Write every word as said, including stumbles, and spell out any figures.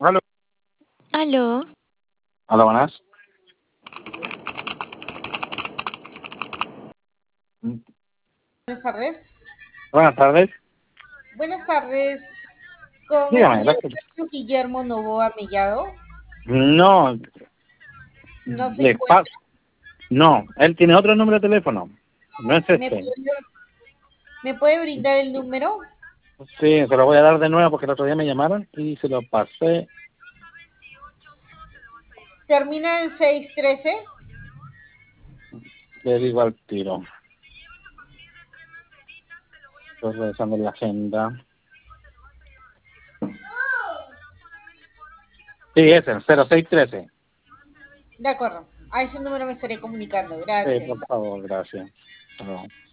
Aló. Aló. Hola, buenas. Buenas tardes. Buenas tardes. Buenas tardes. Con el Dígame, la señor escucho. Guillermo Novoa Mellado. No, No se le paso. encuentra. No, él tiene otro número de teléfono. No es ¿Me este. puede, ¿Me puede brindar el número? Sí, se lo voy a dar de nuevo porque el otro día me llamaron y se lo pasé. Termina en seis trece. Le digo al tiro. Estoy revisando la agenda. Sí, ese, cero seis trece. De acuerdo. A ese número me estaré comunicando. Sí, por Gracias. favor, gracias. Hasta luego.